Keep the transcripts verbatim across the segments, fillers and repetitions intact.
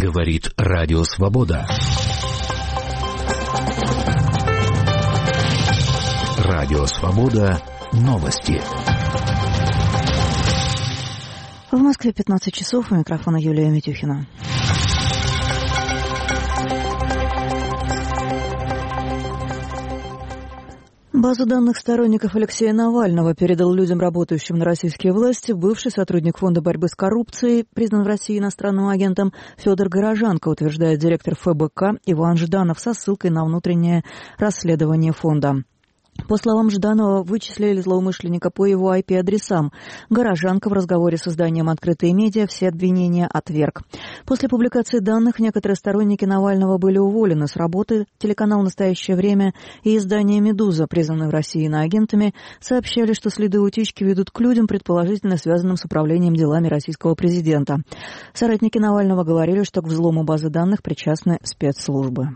Говорит Радио Свобода. Радио Свобода. Новости. В Москве пятнадцать часов. У микрофона Юлия Митюхина. Базу данных сторонников Алексея Навального передал людям, работающим на российские власти, бывший сотрудник Фонда борьбы с коррупцией, признан в России иностранным агентом Федор Горожанко, утверждает директор эф бэ ка Иван Жданов со ссылкой на внутреннее расследование фонда. По словам Жданова, вычислили злоумышленника по его ай пи-адресам. Горожанко в разговоре с изданием «Открытые медиа» все обвинения отверг. После публикации данных некоторые сторонники Навального были уволены с работы. Телеканал «Настоящее время» и издание «Медуза», признанные в России иноагентами, сообщали, что следы утечки ведут к людям, предположительно связанным с управлением делами российского президента. Соратники Навального говорили, что к взлому базы данных причастны спецслужбы.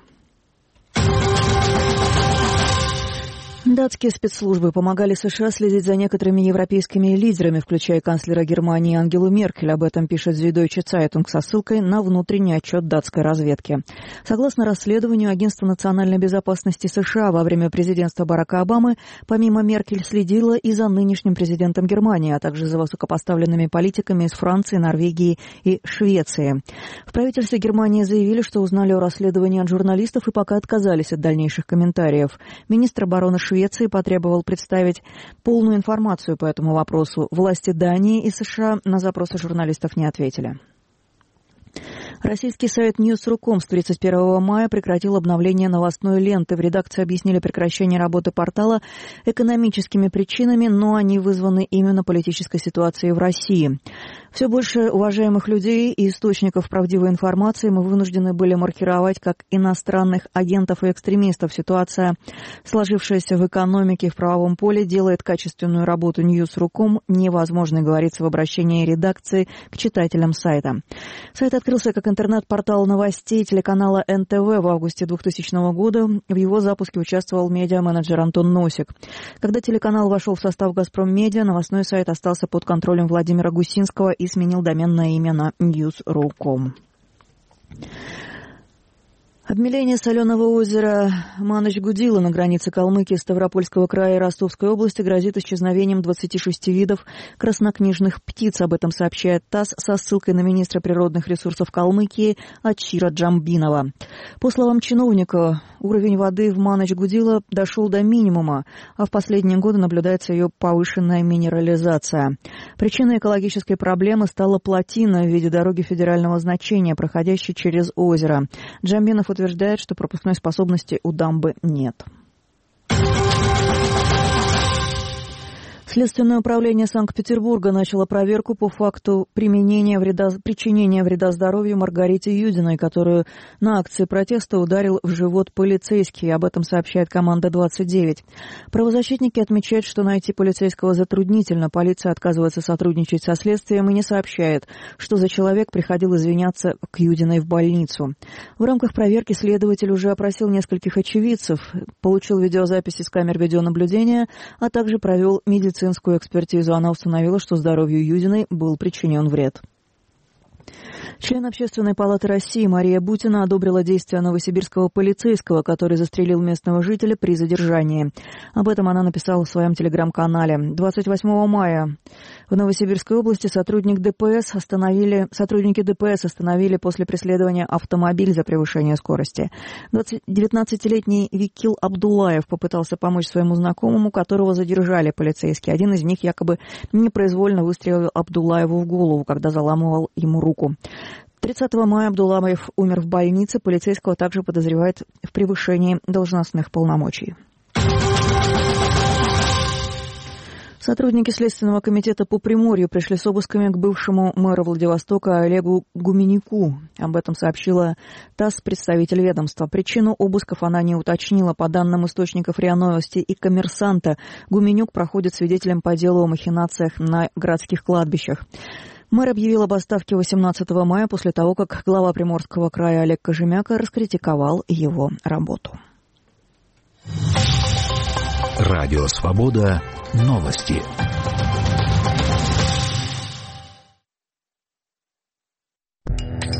Датские спецслужбы помогали США следить за некоторыми европейскими лидерами, включая канцлера Германии Ангелу Меркель. Об этом пишет Süddeutsche Zeitung со ссылкой на внутренний отчет датской разведки. Согласно расследованию Агентства национальной безопасности США, во время президентства Барака Обамы помимо Меркель следила и за нынешним президентом Германии, а также за высокопоставленными политиками из Франции, Норвегии и Швеции. В правительстве Германии заявили, что узнали о расследовании от журналистов и пока отказались от дальнейших комментариев. Министр обороны Швеции потребовал представить полную информацию по этому вопросу. Власти Дании и США на запросы журналистов не ответили. Российский сайт ньюс точка ру точка ком с тридцать первого мая прекратил обновление новостной ленты. В редакции объяснили прекращение работы портала экономическими причинами, но они вызваны именно политической ситуацией в России. Все больше уважаемых людей и источников правдивой информации мы вынуждены были маркировать как иностранных агентов и экстремистов. Ситуация, сложившаяся в экономике и в правовом поле, делает качественную работу ньюс точка ру точка ком невозможной, говорится в обращении редакции к читателям сайта. Сайт открылся как интернет-портал новостей телеканала эн тэ вэ в августе двухтысячного года. В его запуске участвовал медиа-менеджер Антон Носик. Когда телеканал вошел в состав «Газпром Медиа», новостной сайт остался под контролем Владимира Гусинского и сменил доменное имя на ньюс точка ру точка ком. Обмеление соленого озера Маныч-Гудило на границе Калмыкии, Ставропольского края и Ростовской области грозит исчезновением двадцати шести видов краснокнижных птиц. Об этом сообщает ТАСС со ссылкой на министра природных ресурсов Калмыкии Ачира Джамбинова. По словам чиновника, уровень воды в Маныч-Гудило дошел до минимума, а в последние годы наблюдается ее повышенная минерализация. Причиной экологической проблемы стала плотина в виде дороги федерального значения, проходящей через озеро. Джамбинов утверждает, что пропускной способности у дамбы нет. Следственное управление Санкт-Петербурга начало проверку по факту применения вреда, причинения вреда здоровью Маргарите Юдиной, которую на акции протеста ударил в живот полицейский. Об этом сообщает команда двадцать девять. Правозащитники отмечают, что найти полицейского затруднительно. Полиция отказывается сотрудничать со следствием и не сообщает, что за человек приходил извиняться к Юдиной в больницу. В рамках проверки следователь уже опросил нескольких очевидцев, получил видеозаписи с камер видеонаблюдения, а также провел медицинскую медицинскую экспертизу. Она установила, что здоровью Юдиной был причинен вред. Член Общественной палаты России Мария Бутина одобрила действия новосибирского полицейского, который застрелил местного жителя при задержании. Об этом она написала в своем телеграм-канале. двадцать восьмого мая в Новосибирской области сотрудник дэ пэ эс остановили, сотрудники дэ пэ эс остановили после преследования автомобиль за превышение скорости. девятнадцатилетний Викил Абдуллаев попытался помочь своему знакомому, которого задержали полицейские. Один из них якобы непроизвольно выстрелил Абдуллаеву в голову, когда заламывал ему руку. тридцатого мая Абдуллаев умер в больнице. Полицейского также подозревают в превышении должностных полномочий. Сотрудники Следственного комитета по Приморью пришли с обысками к бывшему мэру Владивостока Олегу Гуменюку. Об этом сообщила ТАСС, представитель ведомства. Причину обысков она не уточнила. По данным источников РИА Новости и Коммерсанта, Гуменюк проходит свидетелем по делу о махинациях на городских кладбищах. Мэр объявил об отставке восемнадцатого мая после того, как глава Приморского края Олег Кожемяка раскритиковал его работу. Радио Свобода. Новости.